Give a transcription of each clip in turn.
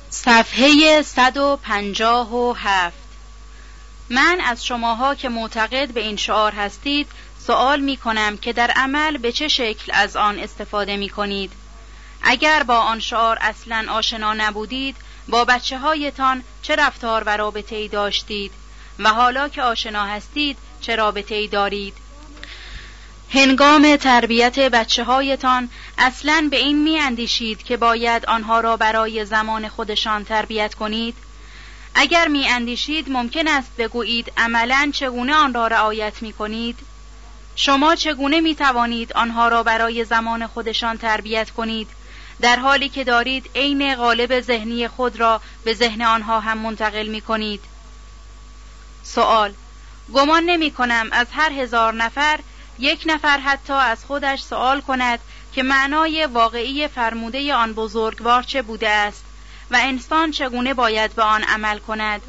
صفحه 157. من از شماها که معتقد به این شعار هستید سوال می کنم که در عمل به چه شکل از آن استفاده می کنید؟ اگر با آن شعار اصلاً آشنا نبودید، با بچه هایتان چه رفتار و رابطه‌ای داشتید و حالا که آشنا هستید چه رابطه‌ای دارید؟ هنگام تربیت بچه هایتان اصلاً به این می اندیشید که باید آنها را برای زمان خودشان تربیت کنید؟ اگر می اندیشید ممکن است بگویید عملاً چگونه آن را رعایت می کنید؟ شما چگونه می توانید آنها را برای زمان خودشان تربیت کنید در حالی که دارید عین قالب ذهنی خود را به ذهن آنها هم منتقل می کنید؟ سوال: گمان نمی کنم از هر 1000 نفر 1 نفر حتی از خودش سوال کند که معنای واقعی فرموده آن بزرگوار چه بوده است و انسان چگونه باید به آن عمل کند.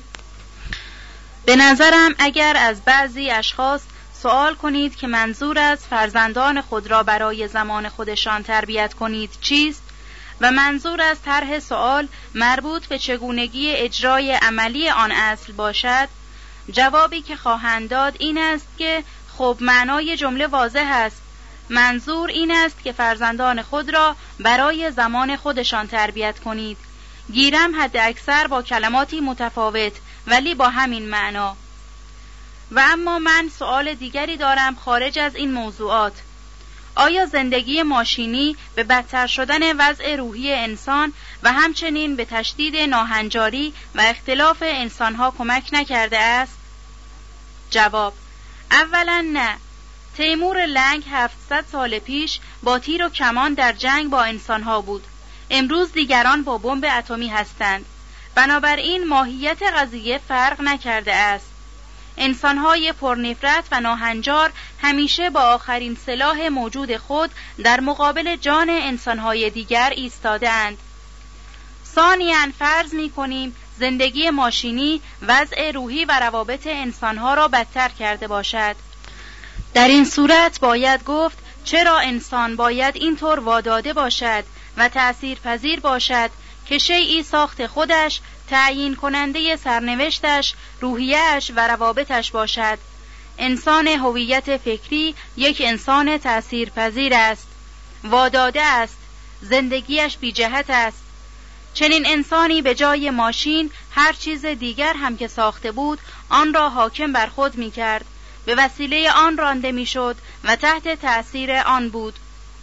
به نظرم اگر از بعضی اشخاص سوال کنید که منظور از فرزندان خود را برای زمان خودشان تربیت کنید چیست و منظور از طرح سوال مربوط به چگونگی اجرای عملی آن اصل باشد، جوابی که خواهند داد این است که خب معنای جمله واضح است. منظور این است که فرزندان خود را برای زمان خودشان تربیت کنید. گیرم حد اکثر با کلماتی متفاوت ولی با همین معنا. و اما من سؤال دیگری دارم خارج از این موضوعات. آیا زندگی ماشینی به بدتر شدن وضع روحی انسان و همچنین به تشدید ناهنجاری و اختلاف انسانها کمک نکرده است؟ جواب: اولا نه. تیمور لنگ 700 سال پیش با تیر و کمان در جنگ با انسانها بود. امروز دیگران با بمب اتمی هستند. بنابراین ماهیت قضیه فرق نکرده است. انسانهای پرنفرت و ناهنجار همیشه با آخرین سلاح موجود خود در مقابل جان انسانهای دیگر ایستاده‌اند. ثانیاً فرض می‌کنیم زندگی ماشینی وضع روحی و روابط انسانها را بدتر کرده باشد. در این صورت باید گفت چرا انسان باید اینطور واداده باشد و تأثیرپذیر باشد که شیئی ساخت خودش تعیین کننده سرنوشتش، روحیه‌اش و روابطش باشد. انسان هویت فکری یک انسان تأثیرپذیر است، واداده است، زندگیش بی جهت است. چنین انسانی به جای ماشین هر چیز دیگر هم که ساخته بود آن را حاکم بر خود می کرد، به وسیله آن رانده می شد و تحت تأثیر آن بود.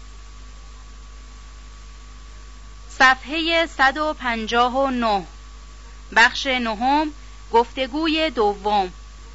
صفحه 159. بخش 9. گفتگوی دوم.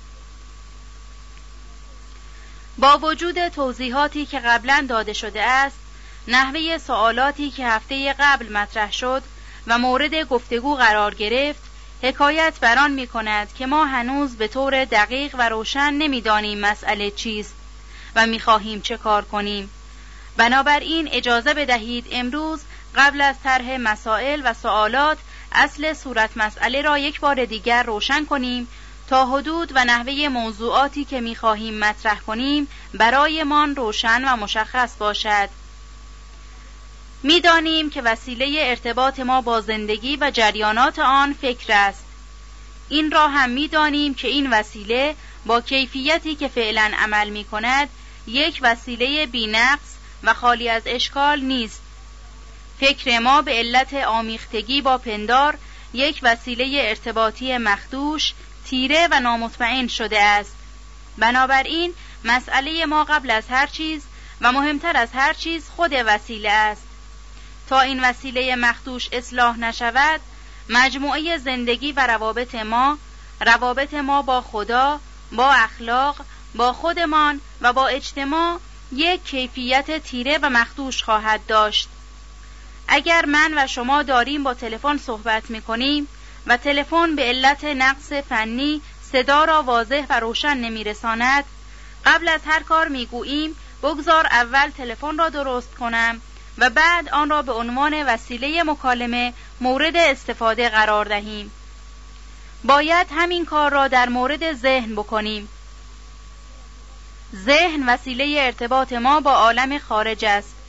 با وجود توضیحاتی که قبلا داده شده است، نحوه سوالاتی که هفته قبل مطرح شد و مورد گفتگو قرار گرفت، حکایت بر آن می‌کند که ما هنوز به طور دقیق و روشن نمی‌دانیم مسئله چیست و می‌خواهیم چه کار کنیم. بنابراین اجازه بدهید امروز قبل از طرح مسائل و سوالات اصل صورت مسئله را یک بار دیگر روشن کنیم تا حدود و نحوه موضوعاتی که می‌خواهیم مطرح کنیم برایمان روشن و مشخص باشد. می‌دانیم که وسیله ارتباط ما با زندگی و جریانات آن فکر است. این را هم می‌دانیم که این وسیله با کیفیتی که فعلاً عمل می‌کند یک وسیله بی‌نقص و خالی از اشکال نیست. فکر ما به علت آمیختگی با پندار یک وسیله ارتباطی مخدوش، تیره و نامطمئن شده است. بنابراین مسئله ما قبل از هر چیز و مهمتر از هر چیز خود وسیله است. تا این وسیله مخدوش اصلاح نشود، مجموعه زندگی و روابط ما با خدا، با اخلاق، با خودمان و با اجتماع یک کیفیت تیره و مخدوش خواهد داشت. اگر من و شما داریم با تلفن صحبت می‌کنیم و تلفن به علت نقص فنی صدا را واضح و روشن نمی‌رساند، قبل از هر کار می‌گوییم بگذار اول تلفن را درست کنم و بعد آن را به عنوان وسیله مکالمه مورد استفاده قرار دهیم. باید همین کار را در مورد ذهن بکنیم. ذهن وسیله ارتباط ما با عالم خارج است.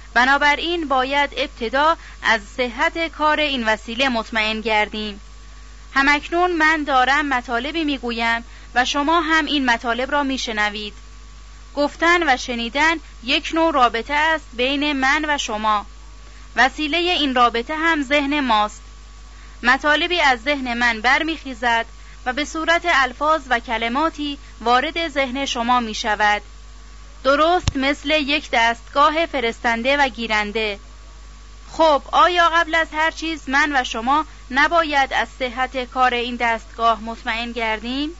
بنابراین باید ابتدا از صحت کار این وسیله مطمئن گردیم. همکنون من دارم مطالبی میگویم و شما هم این مطالب را میشنوید. گفتن و شنیدن یک نوع رابطه است بین من و شما. وسیله این رابطه هم ذهن ماست. مطالبی از ذهن من برمیخیزد و به صورت الفاظ و کلماتی وارد ذهن شما می شود. درست مثل یک دستگاه فرستنده و گیرنده. خب آیا قبل از هر چیز من و شما نباید از صحت کار این دستگاه مطمئن گردیم؟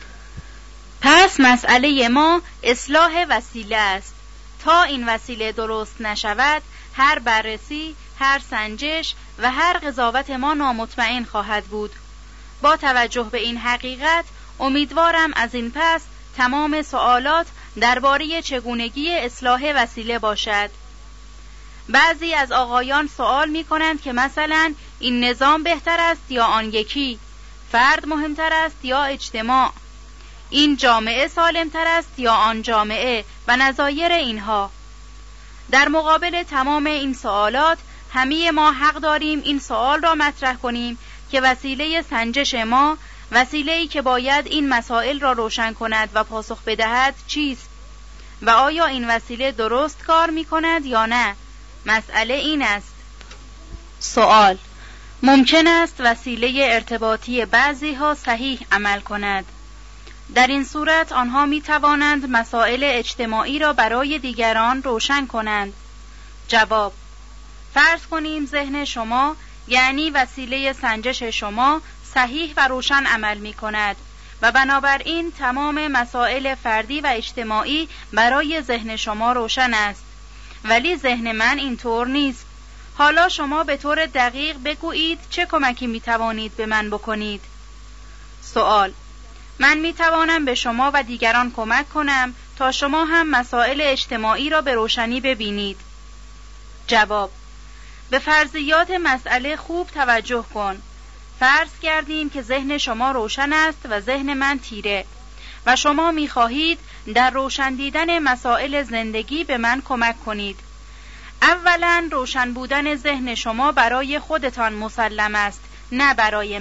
پس مسئله ما اصلاح وسیله است. تا این وسیله درست نشود، هر بررسی، هر سنجش و هر قضاوت ما نامطمئن خواهد بود. با توجه به این حقیقت، امیدوارم از این پس تمام سوالات درباره چگونگی اصلاح وسیله باشد. بعضی از آقایان سوال می کنند که مثلا این نظام بهتر است یا آن یکی، فرد مهمتر است یا اجتماع، این جامعه سالمتر است یا آن جامعه و نظایر اینها. در مقابل تمام این سوالات، همه ما حق داریم این سوال را مطرح کنیم که وسیله سنجش ما، وسیله‌ای که باید این مسائل را روشن کند و پاسخ بدهد، چیست؟ و آیا این وسیله درست کار می کند یا نه؟ مسئله این است. سوال: ممکن است وسیله ارتباطی بعضی ها صحیح عمل کند. در این صورت آنها می توانند مسائل اجتماعی را برای دیگران روشن کنند. جواب: فرض کنیم ذهن شما، یعنی وسیله سنجش شما، صحیح و روشن عمل می کند و بنابراین تمام مسائل فردی و اجتماعی برای ذهن شما روشن است. ولی ذهن من اینطور نیست. حالا شما به طور دقیق بگویید چه کمکی می توانید به من بکنید؟ سوال: من می توانم به شما و دیگران کمک کنم تا شما هم مسائل اجتماعی را به روشنی ببینید. جواب: به فرضیات مسئله خوب توجه کن. فرض کردیم که ذهن شما روشن است و ذهن من تیره و شما می خواهید در روشن دیدن مسائل زندگی به من کمک کنید. اولا روشن بودن ذهن شما برای خودتان مسلم است، نه برای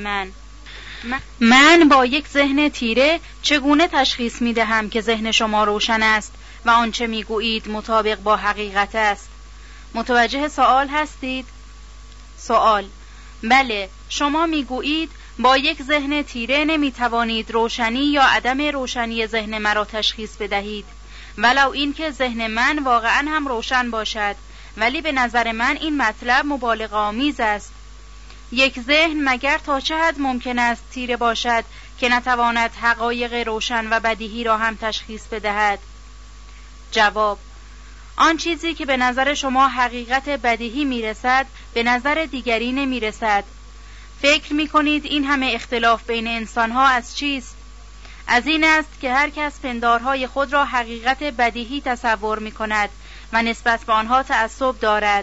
من با یک ذهن تیره چگونه تشخیص می دهم که ذهن شما روشن است و آنچه می گویید مطابق با حقیقت است؟ متوجه سوال هستید؟ سوال: بله، شما می گویید با یک ذهن تیره نمی توانید روشنی یا عدم روشنی ذهن مرا تشخیص بدهید، ولو اینکه ذهن من واقعا هم روشن باشد، ولی به نظر من این مطلب مبالغه آمیز است. یک ذهن مگر تا چه حد ممکن است تیره باشد که نتواند حقایق روشن و بدیهی را هم تشخیص بدهد؟ جواب: آن چیزی که به نظر شما حقیقت بدیهی میرسد به نظر دیگری نمیرسد. فکر میکنید این همه اختلاف بین انسانها از چیست؟ از این است که هر کس پندارهای خود را حقیقت بدیهی تصور میکند و نسبت به آنها تعصب دارد.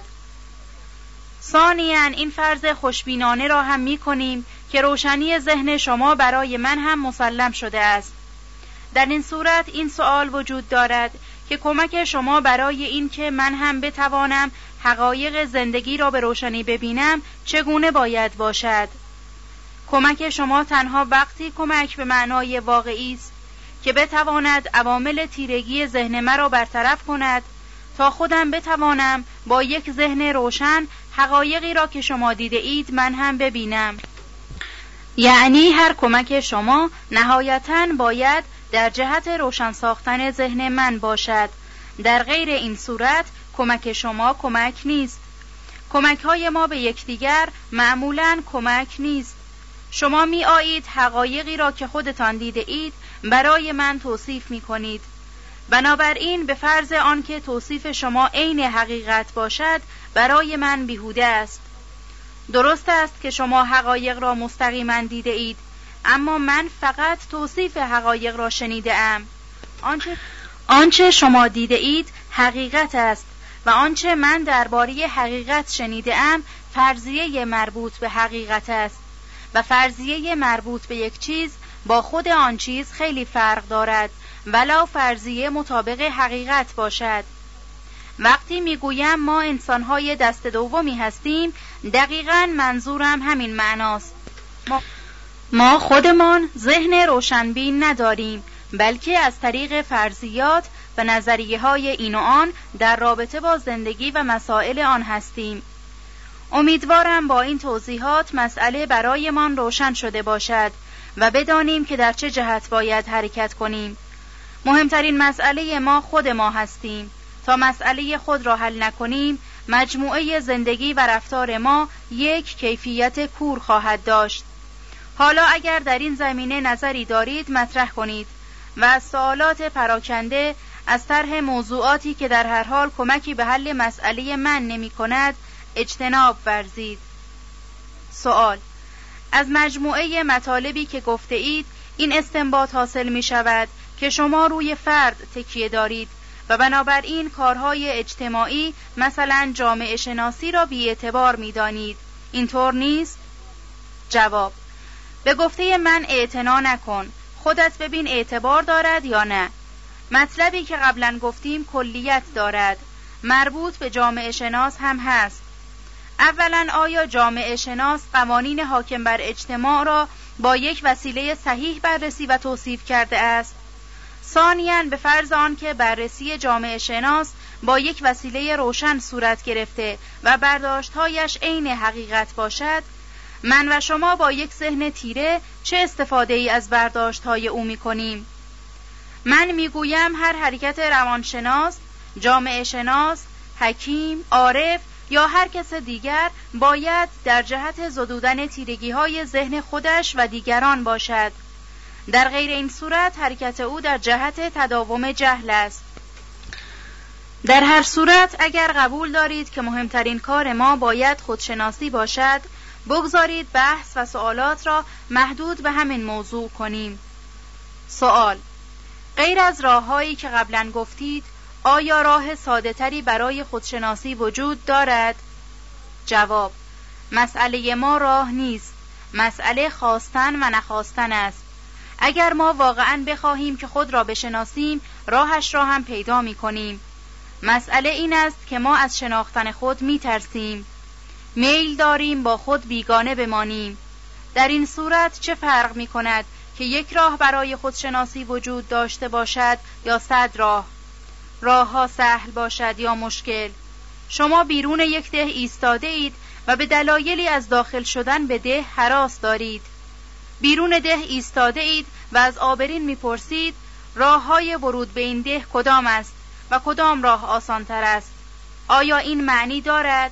ثانیاً این فرض خوشبینانه را هم میکنیم که روشنی ذهن شما برای من هم مسلم شده است. در این صورت این سوال وجود دارد که کمک شما برای این که من هم بتوانم حقایق زندگی را به روشنی ببینم چگونه باید باشد؟ کمک شما تنها وقتی کمک به معنای واقعی است که بتواند عوامل تیرگی ذهن مرا برطرف کند تا خودم بتوانم با یک ذهن روشن حقایقی را که شما دیده اید من هم ببینم. یعنی هر کمک شما نهایتاً باید در جهت روشن ساختن ذهن من باشد. در غیر این صورت کمک شما کمک نیست. کمک‌های ما به یکدیگر معمولاً کمک نیست. شما می آیید حقایقی را که خودتان دیده اید برای من توصیف می کنید. بنابراین به فرض آنکه توصیف شما عین حقیقت باشد برای من بیهوده است. درست است که شما حقایق را مستقیما دیده اید، اما من فقط توصیف حقایق را شنیده ام. آنچه شما دیده اید حقیقت است و آنچه من درباره حقیقت شنیده ام فرضیه مربوط به حقیقت است و فرضیه مربوط به یک چیز با خود آن چیز خیلی فرق دارد ولو فرضیه مطابق حقیقت باشد. وقتی میگویم ما انسان‌های دست دومی هستیم، دقیقاً منظورم همین معناست. ما خودمان ذهن روشنبین نداریم، بلکه از طریق فرضیات و نظریه‌های این و آن در رابطه با زندگی و مسائل آن هستیم. امیدوارم با این توضیحات مسئله برایمان روشن شده باشد و بدانیم که در چه جهت باید حرکت کنیم. مهمترین مسئله ما خود ما هستیم. تا مسئله خود را حل نکنیم، مجموعه زندگی و رفتار ما یک کیفیت کور خواهد داشت. حالا اگر در این زمینه نظری دارید مطرح کنید و از سوالات پراکنده از طرح موضوعاتی که در هر حال کمکی به حل مسئله من نمی کند اجتناب ورزید. سوال: از مجموعه مطالبی که گفته اید این استنباط حاصل می شود که شما روی فرد تکیه دارید و بنابراین کارهای اجتماعی مثلا جامعه شناسی را بی‌اعتبار می دانید. اینطور نیست؟ جواب: به گفته من اعتنا نکن، خودت ببین اعتبار دارد یا نه. مطلبی که قبلا گفتیم کلیت دارد، مربوط به جامعه شناس هم هست. اولا آیا جامعه شناس قوانین حاکم بر اجتماع را با یک وسیله صحیح بررسی و توصیف کرده است؟ ثانیاً به فرض آن که بررسی جامعه شناس با یک وسیله روشن صورت گرفته و برداشت‌هایش عین حقیقت باشد، من و شما با یک ذهن تیره چه استفاده ای از برداشت‌های او می‌کنیم؟ من می‌گویم هر حرکت روانشناس، جامعه شناس، حکیم، عارف یا هر کس دیگر باید در جهت زدودن تیرگی‌های ذهن خودش و دیگران باشد. در غیر این صورت حرکت او در جهت تداوم جهل است. در هر صورت اگر قبول دارید که مهمترین کار ما باید خودشناسی باشد، بگذارید بحث و سوالات را محدود به همین موضوع کنیم. سوال: غیر از راه‌هایی که قبلا گفتید، آیا راه ساده‌تری برای خودشناسی وجود دارد؟ جواب: مسئله ما راه نیست، مسئله خواستن و نخواستن است. اگر ما واقعاً بخواهیم که خود را بشناسیم، راهش را هم پیدا می‌کنیم. مسئله این است که ما از شناختن خود می‌ترسیم. میل داریم با خود بیگانه بمانیم. در این صورت چه فرق می‌کند که یک راه برای خودشناسی وجود داشته باشد یا 100 راه؟ راه‌ها سهل باشد یا مشکل؟ شما بیرون یک ده ایستاده اید و به دلایلی از داخل شدن به ده هراس دارید. بیرون ده ایستاده اید و از آبرین میپرسید راه‌های ورود به این ده کدام است و کدام راه آسان‌تر است. آیا این معنی دارد؟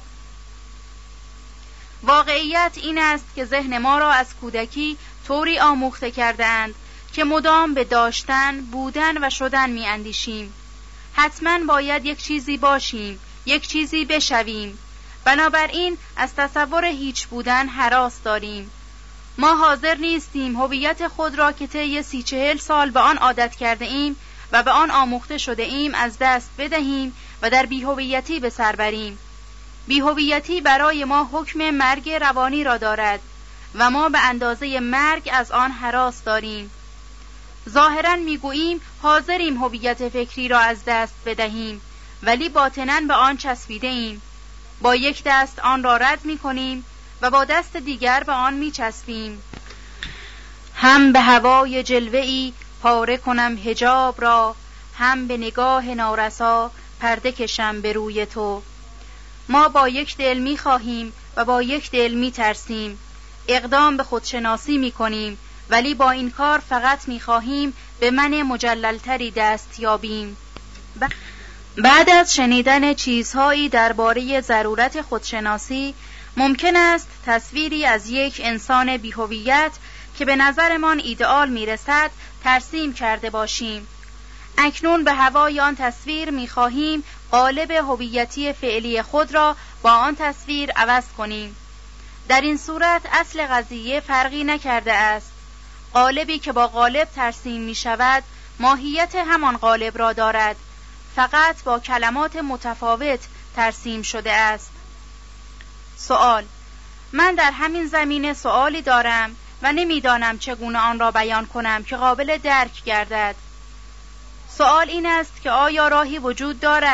واقعیت این است که ذهن ما را از کودکی طوری آموخته کرده‌اند که مدام به داشتن، بودن و شدن می‌اندیشیم. حتماً باید یک چیزی باشیم، یک چیزی بشویم. بنابراین از تصور هیچ بودن هراس داریم. ما حاضر نیستیم هویت خود را که طی 30-40 سال به آن عادت کرده ایم و به آن آموخته شده ایم از دست بدهیم و در بی‌هویتی به سر بریم. بی‌هویتی برای ما حکم مرگ روانی را دارد و ما به اندازه مرگ از آن هراس داریم. ظاهراً میگوییم حاضریم هویت فکری را از دست بدهیم، ولی باطناً به آن چسبیده ایم. با یک دست آن را رد میکنیم و با دست دیگر به آن میچسبیم. هم به هوای جلوه‌ای پاره کنم حجاب را، هم به نگاه نارسا پرده کشم به روی تو. ما با یک دل میخواهیم و با یک دل میترسیم. اقدام به خودشناسی میکنیم، ولی با این کار فقط میخواهیم به من مجللتری دست یابیم. بعد از شنیدن چیزهایی درباره ضرورت خودشناسی، ممکن است تصویری از یک انسان بی‌هویت که به نظرمان ایدئال میرسد ترسیم کرده باشیم. اکنون به هوای آن تصویر می‌خواهیم قالب هویتی فعلی خود را با آن تصویر عوض کنیم. در این صورت اصل قضیه فرقی نکرده است. قالبی که با قالب ترسیم می‌شود ماهیت همان قالب را دارد، فقط با کلمات متفاوت ترسیم شده است. سوال: من در همین زمینه سوالی دارم و نمیدانم چگونه آن را بیان کنم که قابل درک گردد. سوال این است که آیا راهی وجود دارد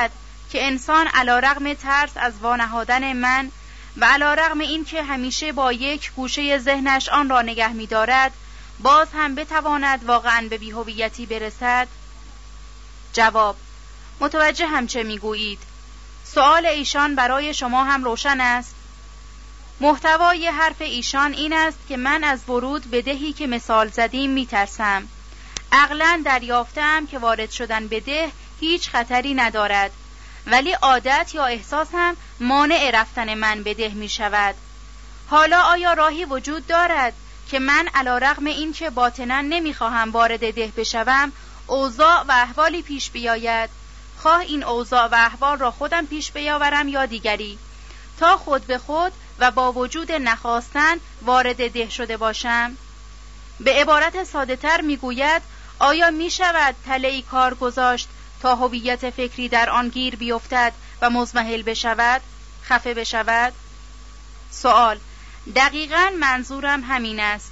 که انسان علیرغم ترس از وانهادن من و علیرغم این که همیشه با یک گوشه ذهنش آن را نگه می دارد، باز هم بتواند واقعاً به بی‌هویتی برسد؟ جواب: متوجه هم چه می گویید. سؤال ایشان برای شما هم روشن است. محتوای حرف ایشان این است که من از ورود به دهی که مثال زدیم می ترسم. عقلاً دریافتم که وارد شدن به ده هیچ خطری ندارد، ولی عادت یا احساس هم مانع رفتن من به ده می شود. حالا آیا راهی وجود دارد که من علیرغم این که باطناً نمی خواهم وارد ده بشوم، اوضاع و احوالی پیش بیاید، خواه این اوضاع و احوال را خودم پیش بیاورم یا دیگری، تا خود به خود و با وجود نخواستن وارد ده شده باشم؟ به عبارت ساده تر می گوید: آیا می شود تله‌ای کار گذاشت تا هویت فکری در آن گیر بیفتد و مضمحل بشود، خفه بشود؟ سوال: دقیقاً منظورم همین است.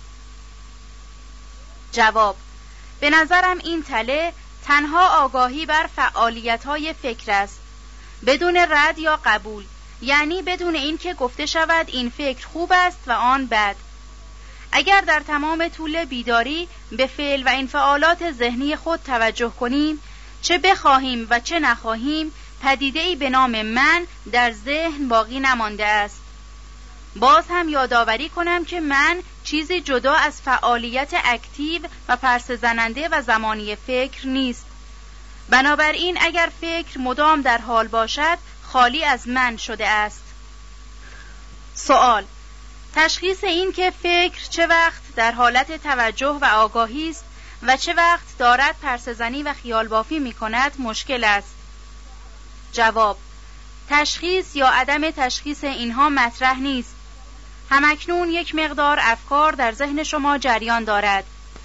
جواب: به نظرم این تله تنها آگاهی بر فعالیت‌های فکر است، بدون رد یا قبول، یعنی بدون این که گفته شود این فکر خوب است و آن بد. اگر در تمام طول بیداری به فعل و انفعالات ذهنی خود توجه کنیم، چه بخواهیم و چه نخواهیم، پدیده‌ای به نام من در ذهن باقی نمانده است. باز هم یادآوری کنم که من چیزی جدا از فعالیت اکتیو و پرسه زننده و زمانی فکر نیست. بنابراین اگر فکر مدام در حال باشد، خالی از من شده است. سوال: تشخیص این که فکر چه وقت در حالت توجه و آگاهی است و چه وقت دارد پرسه زنی و خیال بافی می کند مشکل است. جواب: تشخیص یا عدم تشخیص اینها مطرح نیست. همکنون یک مقدار افکار در ذهن شما جریان دارد.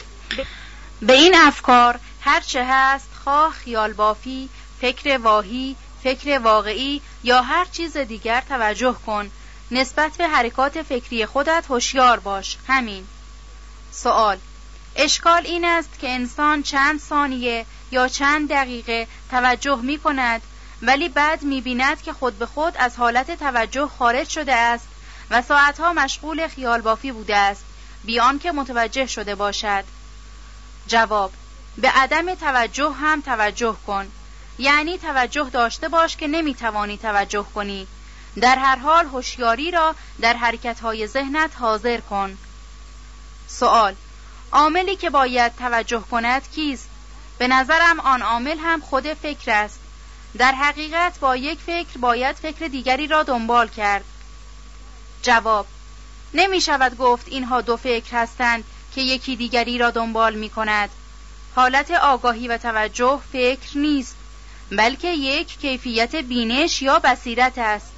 به این افکار هرچه هست، خواه خیال بافی، فکر واهی، فکر واقعی یا هر چیز دیگر توجه کن. نسبت به حرکات فکری خودت هوشیار باش. همین. سوال: اشکال این است که انسان چند ثانیه یا چند دقیقه توجه می کند، ولی بعد می بیند که خود به خود از حالت توجه خارج شده است و ساعتها مشغول خیال بافی بوده است، بی آنکه متوجه شده باشد. جواب: به عدم توجه هم توجه کن، یعنی توجه داشته باش که نمی توانی توجه کنی. در هر حال هوشیاری را در حرکت‌های ذهنت حاضر کن. سوال: عاملی که باید توجه کند کیست؟ به نظرم آن عامل هم خود فکر است. در حقیقت با یک فکر باید فکر دیگری را دنبال کرد. جواب: نمی شود گفت اینها دو فکر هستند که یکی دیگری را دنبال می کند. حالت آگاهی و توجه فکر نیست، بلکه یک کیفیت بینش یا بصیرت است.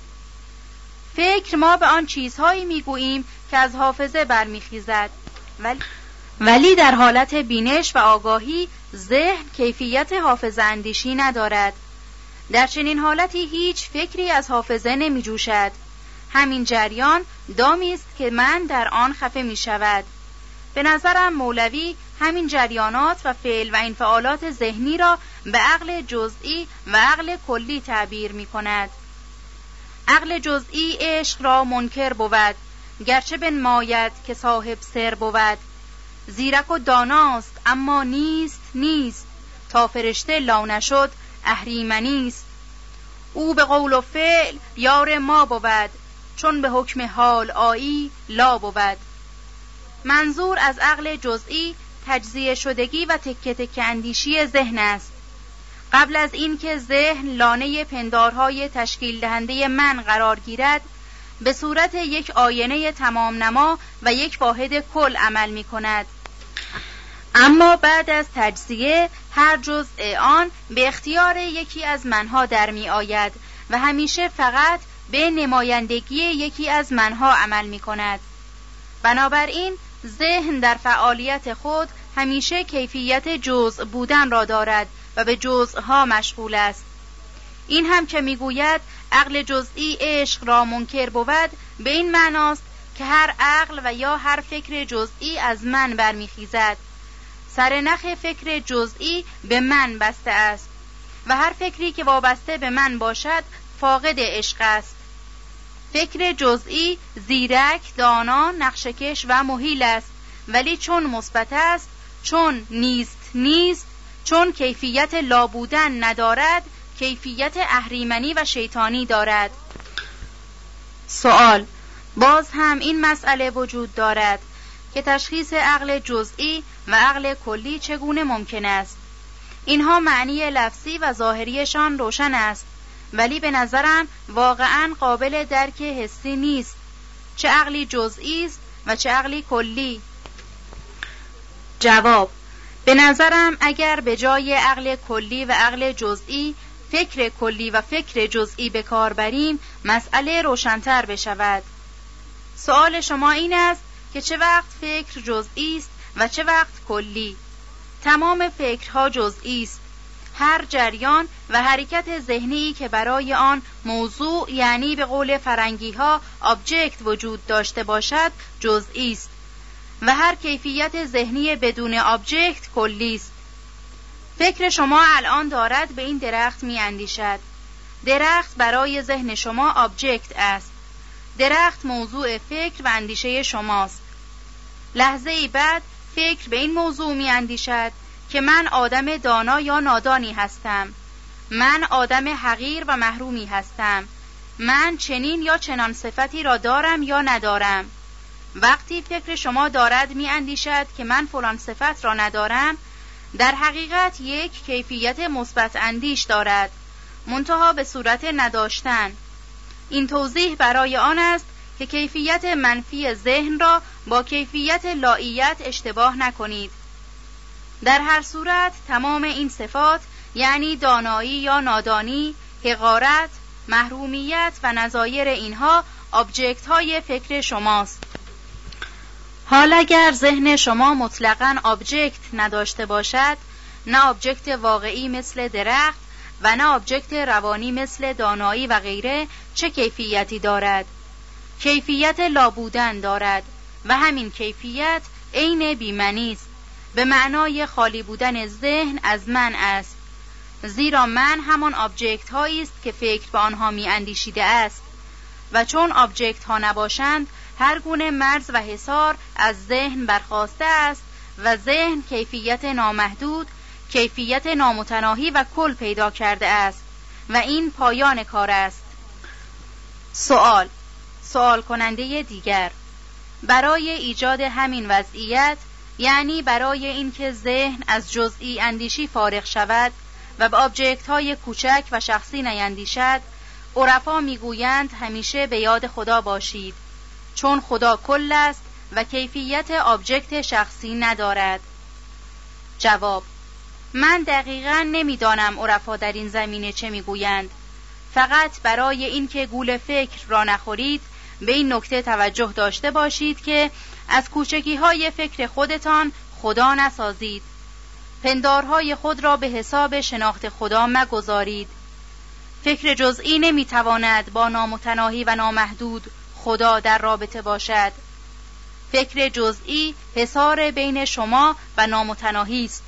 فکر ما به آن چیزهایی می گوییم که از حافظه برمیخیزد، ولی در حالت بینش و آگاهی ذهن کیفیت حافظه اندیشی ندارد. در چنین حالتی هیچ فکری از حافظه نمی جوشد. همین جریان دامی است که من در آن خفه می شود. به نظرم مولوی همین جریانات و فعل و انفعالات ذهنی را به عقل جزئی و عقل کلی تعبیر می کند. عقل جزئی عشق را منکر بود، گرچه بنماید که صاحب سر بود. زیرک و داناست اما نیست، تا فرشته لا نشد اهریمنی است. او به قول و فعل یار ما بود، چون به حکم حال آیی لا بود. منظور از عقل جزئی تجزیه شدگی و تکه تکه اندیشی ذهن است. قبل از این که ذهن لانه پندارهای تشکیل دهنده من قرار گیرد، به صورت یک آینه تمام نما و یک واحد کل عمل می کند. اما بعد از تجزیه هر جزء آن به اختیار یکی از منها در می آید و همیشه فقط به نمایندگی یکی از منها عمل می کند. بنابراین ذهن در فعالیت خود همیشه کیفیت جزء بودن را دارد و به جزءها مشغول است. این هم که میگوید عقل جزئی عشق را منکر بود، به این معناست که هر عقل و یا هر فکر جزئی از من برمیخیزد. سرنخ فکر جزئی به من بسته است. و هر فکری که وابسته به من باشد فاقد عشق است. فکر جزئی زیرک، دانا، نقشه‌کش و مهیل است، ولی چون مثبت است، چون نیست، چون کیفیت لابودن ندارد، کیفیت اهریمنی و شیطانی دارد. سوال: باز هم این مسئله وجود دارد که تشخیص عقل جزئی و عقل کلی چگونه ممکن است؟ اینها معنی لفظی و ظاهریشان روشن است، ولی به نظرم واقعاً قابل درک حسی نیست. چه عقلی جزئی است و چه عقلی کلی؟ جواب: به نظرم اگر به جای عقل کلی و عقل جزئی فکر کلی و فکر جزئی به کار بریم، مسئله روشن‌تر بشود. سوال شما این است که چه وقت فکر جزئی است و چه وقت کلی؟ تمام فکرها جزئی است. هر جریان و حرکت ذهنی که برای آن موضوع، یعنی به قول فرنگی‌ها آبجکت وجود داشته باشد، جزئی است و هر کیفیت ذهنی بدون آبجکت کلی است. فکر شما الان دارد به این درخت می اندیشد. درخت برای ذهن شما آبجکت است. درخت موضوع فکر و اندیشه شماست. لحظه ای بعد فکر به این موضوع می اندیشد که من آدم دانا یا نادانی هستم. من آدم حقیر و محرومی هستم. من چنین یا چنان صفتی را دارم یا ندارم. وقتی فکر شما دارد می اندیشد که من فلان صفت را ندارم، در حقیقت یک کیفیت مثبت اندیش دارد، منتها به صورت نداشتن. این توضیح برای آن است که کیفیت منفی ذهن را با کیفیت لاییت اشتباه نکنید. در هر صورت تمام این صفات، یعنی دانایی یا نادانی، حقارت، محرومیت و نظایر اینها آبجکت های فکر شماست. حال اگر ذهن شما مطلقاً آبجکت نداشته باشد، نه آبجکت واقعی مثل درخت و نه آبجکت روانی مثل دانایی و غیره، چه کیفیتی دارد؟ کیفیت لابودن دارد و همین کیفیت عین بی‌معنی است، به معنای خالی بودن ذهن از من است، زیرا من همان آبجکت هایی است که فکر به آنها می اندیشیده است و چون آبجکت ها نباشند، هر گونه مرز و حصار از ذهن برخاسته است و ذهن کیفیت نامحدود، کیفیت نامتناهی و کل پیدا کرده است و این پایان کار است. سوال کننده دیگر: برای ایجاد همین وضعیت، یعنی برای اینکه ذهن از جزئی اندیشی فارغ شود و به آبجکت های کوچک و شخصی نیندیشد، عرفا میگویند همیشه به یاد خدا باشید، چون خدا کل است و کیفیت آبجکت شخصی ندارد. جواب: من دقیقاً نمیدانم عرفا در این زمینه چه میگویند. فقط برای اینکه گول فکر را نخورید، به این نکته توجه داشته باشید که از کوچکی‌های فکر خودتان خدا نسازید. پندارهای خود را به حساب شناخت خدا مگذارید. فکر جزئی نمیتواند با نامتناهی و نامحدود خدا در رابطه باشد. فکر جزئی حصار بین شما و نامتناهی است.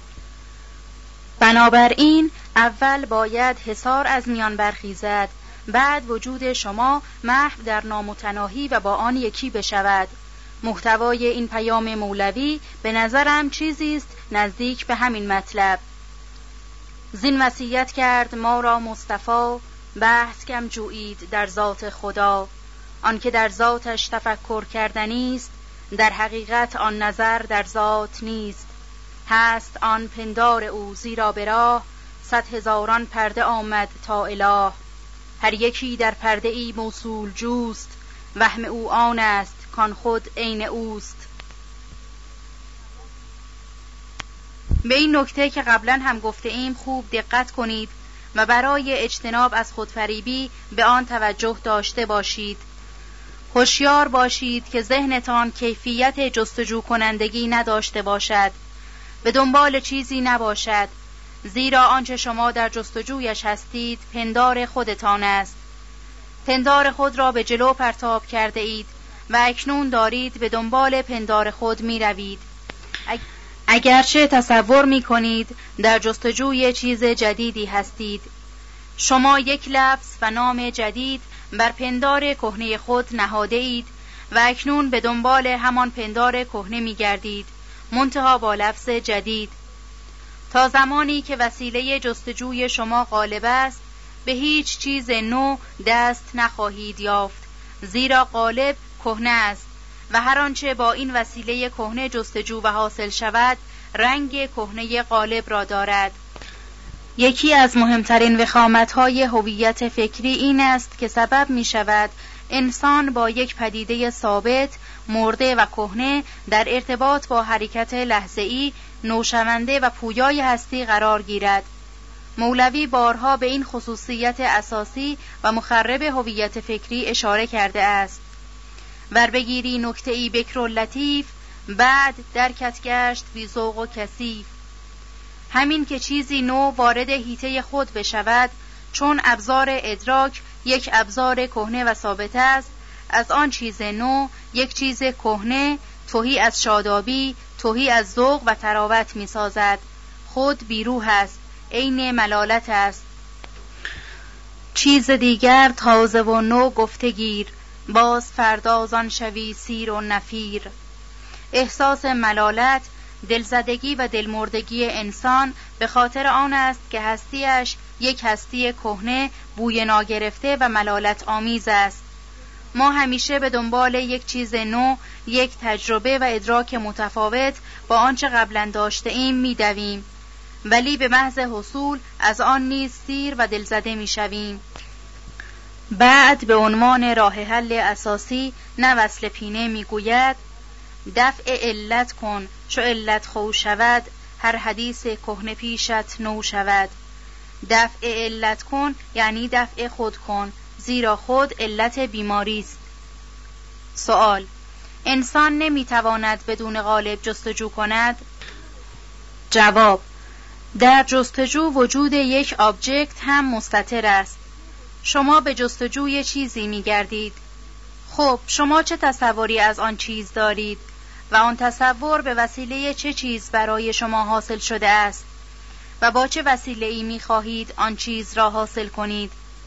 بنابراین اول باید حصار از میان برخیزد، بعد وجود شما محو در نامتناهی و با آن یکی بشود. محتوای این پیام مولوی به نظرم چیزی است نزدیک به همین مطلب. زین وصیت کرد ما را مصطفی، بحث کم جویید در ذات خدا. آنکه در ذاتش تفکر کردنی است، در حقیقت آن نظر در ذات نیست. هست آن پندار او زیرا به راه، 100,000 پرده آمد تا اله. هر یکی در پرده ای موصول جوست، وهم او آن است کان خود عین اوست. به این نکته که قبلا هم گفته ایم خوب دقت کنید و برای اجتناب از خودفریبی به آن توجه داشته باشید. هوشیار باشید که ذهنتان کیفیت جستجو کنندگی نداشته باشد، به دنبال چیزی نباشد، زیرا آنچه شما در جستجویش هستید پندار خودتان است. پندار خود را به جلو پرتاب کرده اید و اکنون دارید به دنبال پندار خود می روید. اگرچه تصور می کنید در جستجوی چیز جدیدی هستید. شما یک لفظ و نام جدید بر پندار کهنه خود نهاده اید و اکنون به دنبال همان پندار کهنه می گردید، منتها با لفظ جدید. تا زمانی که وسیله جستجوی شما غالب است، به هیچ چیز نو دست نخواهید یافت، زیرا غالب کهنه است و هر آنچه با این وسیله کهنه جستجو و حاصل شود، رنگ کهنه غالب را دارد. یکی از مهمترین وخامت‌های هویت فکری این است که سبب می شود انسان با یک پدیده ثابت، مرده و کهنه در ارتباط با حرکت لحظه‌ای، نوشونده و پویای هستی قرار گیرد. مولوی بارها به این خصوصیت اساسی و مخرب هویت فکری اشاره کرده است. ور بگیری نکته‌ای بکر و لطیف، بعد درکت گشت بی ذوق و کثیف. همین که چیزی نو وارد حیطه خود بشود، چون ابزار ادراک یک ابزار کهنه و ثابت است، از آن چیز نو یک چیز کهنه تهی از شادابی، تهی از ذوق و طراوت می سازد. خود بیروح است، عین ملالت است. چیز دیگر تازه و نو گفتگیر، باز فردازان شوی سیر و نفیر. احساس ملالت، دلزدگی و دلمردگی انسان به خاطر آن است که هستیش یک هستی کهنه، بوی ناگرفته و ملالت آمیز است. ما همیشه به دنبال یک چیز نو، یک تجربه و ادراک متفاوت با آنچه قبلا داشته ایم می دویم، ولی به محض حصول از آن نیز سیر و دلزده می شویم. بعد به عنوان راه حل اساسی نه وصل پینه می گوید: دفع علت کن چو علت خو شود، هر حدیث کهنه پیشت نو شود. دفع علت کن یعنی دفع خود کن، زیرا خود علت بیماری است. سوال: انسان نمیتواند بدون قالب جستجو کند؟ جواب: در جستجو وجود یک آبجکت هم مستتر است. شما به جستجوی چیزی میگردید. خب شما چه تصوری از آن چیز دارید و آن تصور به وسیله چه چیز برای شما حاصل شده است و با چه وسیله‌ای می‌خواهید آن چیز را حاصل کنید؟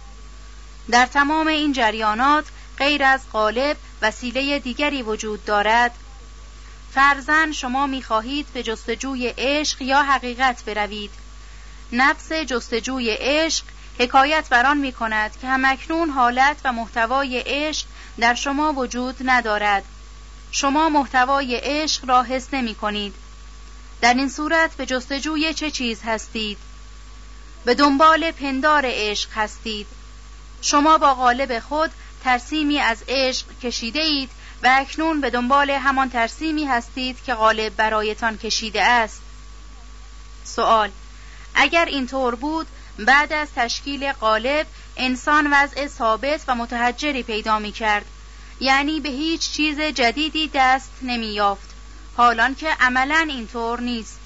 در تمام این جریانات غیر از قالب وسیله دیگری وجود دارد. فرضاً شما می‌خواهید به جستجوی عشق یا حقیقت بروید. نفس جستجوی عشق حکایت بر آن می‌کند که همکنون حالت و محتوای عشق در شما وجود ندارد. شما محتوای عشق را حس نمی‌کنید. در این صورت به جستجوی چه چیز هستید؟ به دنبال پندار عشق هستید. شما با قالب خود ترسیمی از عشق کشیده اید و اکنون به دنبال همان ترسیمی هستید که قالب برایتان کشیده است. سوال: اگر اینطور بود، بعد از تشکیل قالب انسان وضع ثابت و متحجری پیدا می کرد، یعنی به هیچ چیز جدیدی دست نمی یافت، حالان که عملاً اینطور نیست.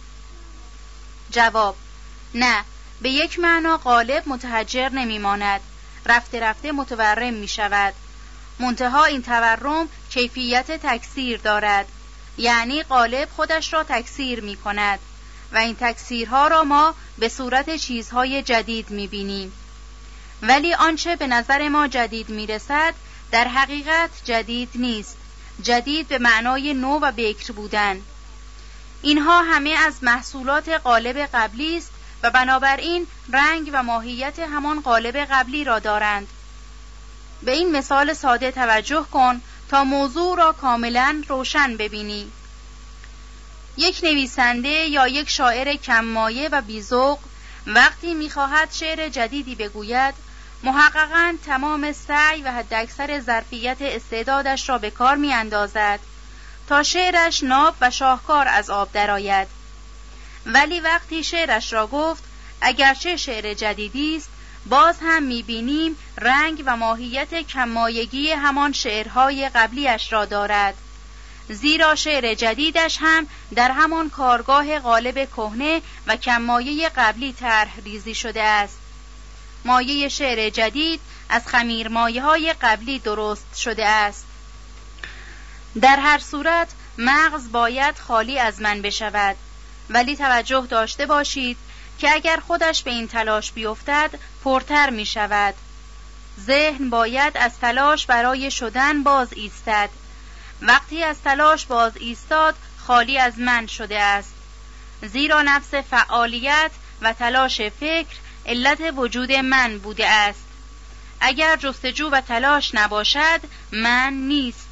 جواب: نه، به یک معنا قالب متحجر نمی ماند، رفته رفته متورم می شود. منتها این تورم کیفیت تکثیر دارد، یعنی قالب خودش را تکثیر می کند و این تکثیرها را ما به صورت چیزهای جدید می بینیم. ولی آنچه به نظر ما جدید می رسد در حقیقت جدید نیست، جدید به معنای نو و بکر بودن. اینها همه از محصولات قالب قبلی است و بنابراین رنگ و ماهیت همان قالب قبلی را دارند. به این مثال ساده توجه کن تا موضوع را کاملا روشن ببینی. یک نویسنده یا یک شاعر کم‌مایه و بی‌ذوق وقتی می‌خواهد شعر جدیدی بگوید، محققاً تمام سعی و حداکثر ظرفیت استعدادش را به کار می‌اندازد تا شعرش ناب و شاهکار از آب درآید. ولی وقتی شعرش را گفت، اگرچه شعر جدیدی است، باز هم می‌بینیم رنگ و ماهیت کم‌مایگی همان شعرهای قبلیش را دارد، زیرا شعر جدیدش هم در همان کارگاه قالب کهنه و کم‌مایه قبلی طرح ریزی شده است. مایه شعر جدید از خمیر مایه‌های قبلی درست شده است. در هر صورت مغز باید خالی از من بشود، ولی توجه داشته باشید که اگر خودش به این تلاش بیفتد پرتر می شود. ذهن باید از تلاش برای شدن باز ایستد. وقتی از تلاش باز ایستاد خالی از من شده است، زیرا نفس فعالیت و تلاش فکر علت وجود من بوده است. اگر جستجو و تلاش نباشد من نیست.